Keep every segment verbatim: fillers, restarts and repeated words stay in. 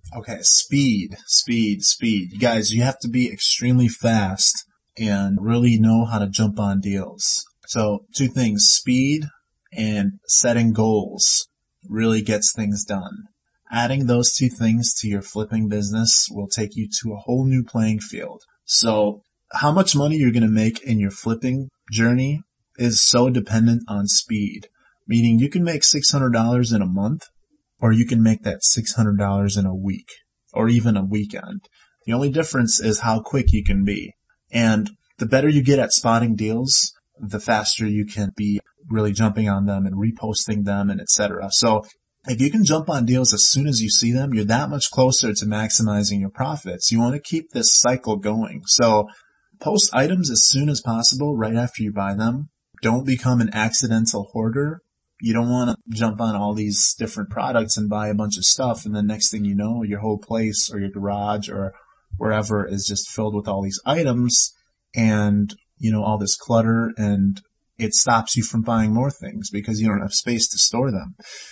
Okay, speed, speed, speed. You guys, you have to be extremely fast and really know how to jump on deals. So two things, speed and setting goals really gets things done. Adding those two things to your flipping business will take you to a whole new playing field. So how much money you're going to make in your flipping journey is so dependent on speed, meaning you can make six hundred dollars in a month, or you can make that six hundred dollars in a week or even a weekend. The only difference is how quick you can be. And the better you get at spotting deals, the faster you can be really jumping on them and reposting them and et cetera. So if you can jump on deals as soon as you see them, you're that much closer to maximizing your profits. You want to keep this cycle going. So post items as soon as possible right after you buy them. Don't become an accidental hoarder. You don't want to jump on all these different products and buy a bunch of stuff, and then next thing you know, your whole place or your garage or wherever is just filled with all these items and, you know, all this clutter, and it stops you from buying more things because you don't have space to store them.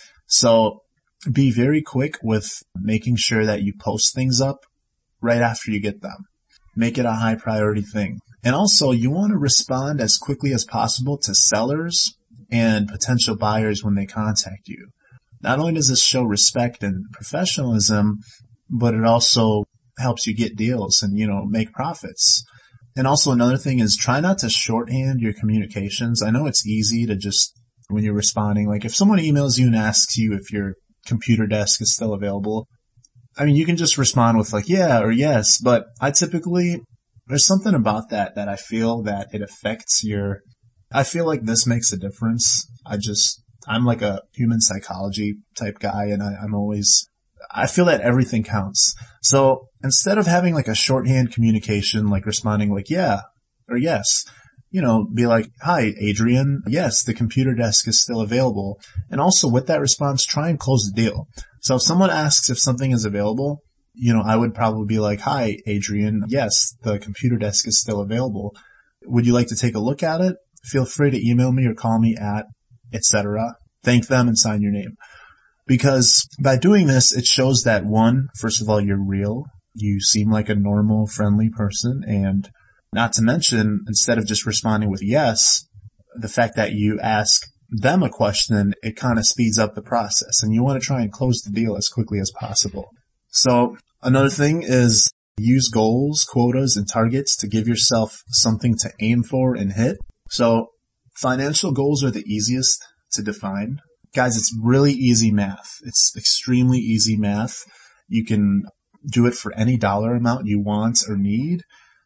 So be very quick with making sure that you post things up right after you get them. Make it a high priority thing. And also, you want to respond as quickly as possible to sellers and potential buyers when they contact you. Not only does this show respect and professionalism, but it also helps you get deals and, you know, make profits. And also another thing is try not to shorthand your communications. I know it's easy to just, when you're responding, like if someone emails you and asks you if your computer desk is still available, I mean, you can just respond with like, yeah or yes, but I typically, there's something about that that I feel that it affects your, I feel like this makes a difference. I just, I'm like a human psychology type guy, and I, I'm always, I feel that everything counts. So instead of having like a shorthand communication, like responding like, yeah or yes, you know, be like, hi, Adrian. Yes, the computer desk is still available. And also with that response, try and close the deal. So if someone asks if something is available, you know, I would probably be like, hi, Adrian. Yes, the computer desk is still available. Would you like to take a look at it? Feel free to email me or call me at et cetera. Thank them and sign your name. Because by doing this, it shows that one, first of all, you're real. You seem like a normal, friendly person. And not to mention, instead of just responding with yes, the fact that you ask them a question, it kind of speeds up the process. And you want to try and close the deal as quickly as possible. So another thing is use goals, quotas, and targets to give yourself something to aim for and hit. So financial goals are the easiest to define. Guys, it's really easy math. It's extremely easy math. You can do it for any dollar amount you want or need.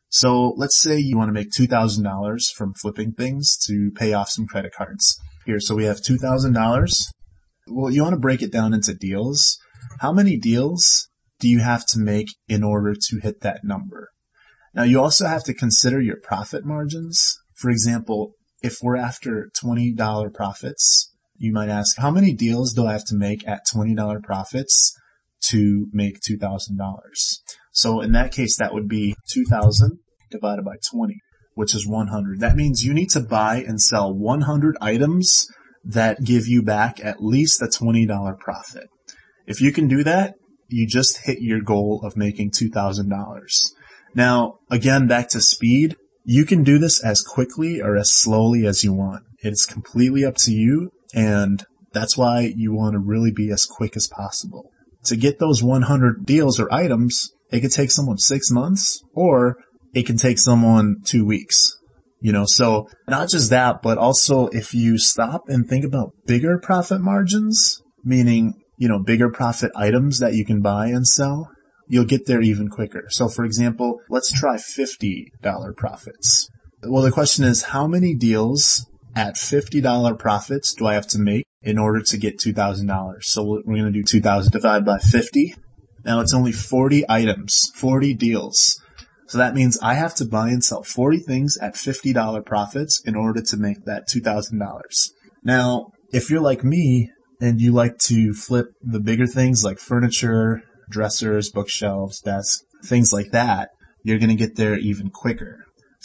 So let's say you want to make two thousand dollars from flipping things to pay off some credit cards. Here, so we have two thousand dollars. Well, you want to break it down into deals. How many deals do you have to make in order to hit that number? Now, you also have to consider your profit margins. For example, if we're after twenty dollars profits, you might ask, how many deals do I have to make at twenty dollars profits to make two thousand dollars? So in that case, that would be two thousand divided by twenty, which is one hundred. That means you need to buy and sell one hundred items that give you back at least a twenty dollars profit. If you can do that, you just hit your goal of making two thousand dollars. Now, again, back to speed. You can do this as quickly or as slowly as you want. It's completely up to you, and that's why you want to really be as quick as possible. To get those one hundred deals or items, it could take someone six months, or it can take someone two weeks. You know, so not just that, but also if you stop and think about bigger profit margins, meaning, you know, bigger profit items that you can buy and sell, you'll get there even quicker. So for example, let's try fifty dollars profits. Well, the question is, how many deals at fifty dollars profits do I have to make in order to get two thousand dollars? So we're going to do two thousand divided by fifty. Now it's only forty items, forty deals. So that means I have to buy and sell forty things at fifty dollars profits in order to make that two thousand dollars. Now, if you're like me and you like to flip the bigger things like furniture, dressers, bookshelves, desks, things like that, you're going to get there even quicker.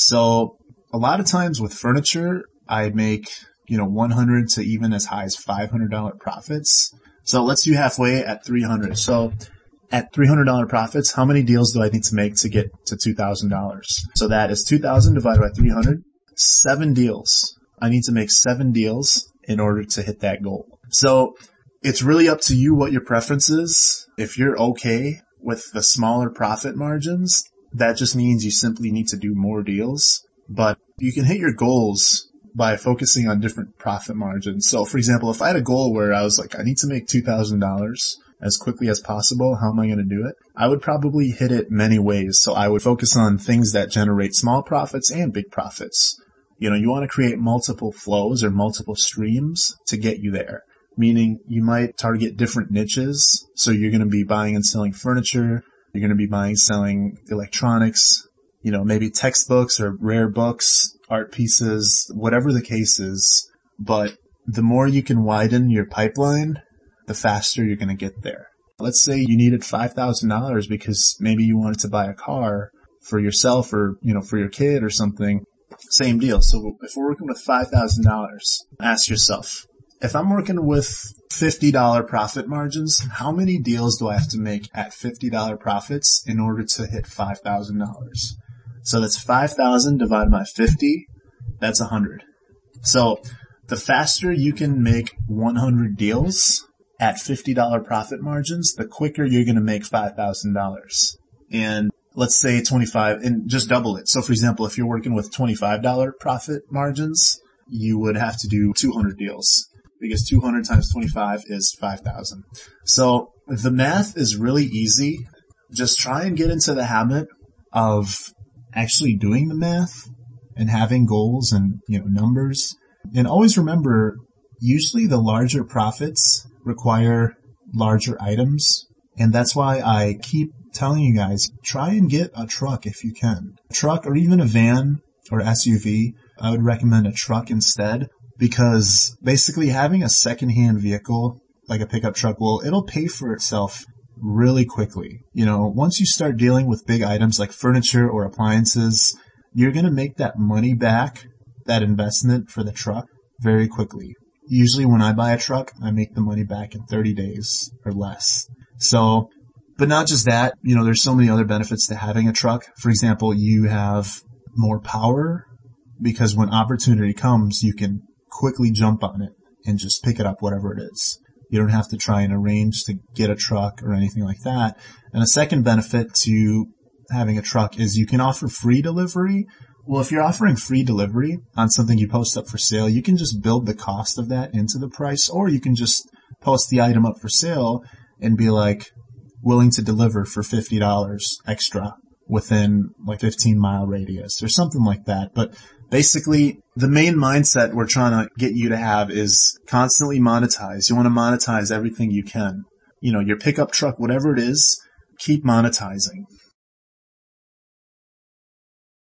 So a lot of times with furniture, I make, you know, one hundred to even as high as five hundred dollars profits. So let's do halfway at three hundred. So at three hundred dollars profits, how many deals do I need to make to get to two thousand dollars? So that is two thousand divided by three hundred, seven deals. I need to make seven deals in order to hit that goal. So it's really up to you what your preference is. If you're okay with the smaller profit margins, that just means you simply need to do more deals. But you can hit your goals by focusing on different profit margins. So for example, if I had a goal where I was like, I need to make two thousand dollars as quickly as possible, how am I going to do it? I would probably hit it many ways. So I would focus on things that generate small profits and big profits. You know, you want to create multiple flows or multiple streams to get you there. Meaning you might target different niches. So you're going to be buying and selling furniture. You're going to be buying and selling electronics, you know, maybe textbooks or rare books, art pieces, whatever the case is. But the more you can widen your pipeline, the faster you're going to get there. Let's say you needed five thousand dollars because maybe you wanted to buy a car for yourself or, you know, for your kid or something. Same deal. So if we're working with five thousand dollars, ask yourself, if I'm working with fifty dollars profit margins, how many deals do I have to make at fifty dollars profits in order to hit five thousand dollars? So that's five thousand divided by fifty. That's one hundred. So the faster you can make one hundred deals at fifty dollars profit margins, the quicker you're going to make five thousand dollars. And let's say twenty-five, and just double it. So for example, if you're working with twenty-five dollars profit margins, you would have to do two hundred deals because two hundred times twenty-five is five thousand. So the math is really easy. Just try and get into the habit of actually doing the math and having goals and, you know, numbers. And always remember, usually the larger profits require larger items. And that's why I keep telling you guys, try and get a truck if you can. A truck or even a van or S U V. I would recommend a truck instead because basically having a secondhand vehicle like a pickup truck, well, it'll pay for itself really quickly. You know, once you start dealing with big items like furniture or appliances, you're going to make that money back, that investment for the truck, very quickly. Usually when I buy a truck, I make the money back in thirty days or less. So, but not just that, you know, there's so many other benefits to having a truck. For example, you have more power because when opportunity comes, you can quickly jump on it and just pick it up, whatever it is. You don't have to try and arrange to get a truck or anything like that. And a second benefit to having a truck is you can offer free delivery. Well, if you're offering free delivery on something you post up for sale, you can just build the cost of that into the price, or you can just post the item up for sale and be like, willing to deliver for fifty dollars extra within like fifteen mile radius or something like that. But basically, the main mindset we're trying to get you to have is constantly monetize. You want to monetize everything you can. You know, your pickup truck, whatever it is, keep monetizing.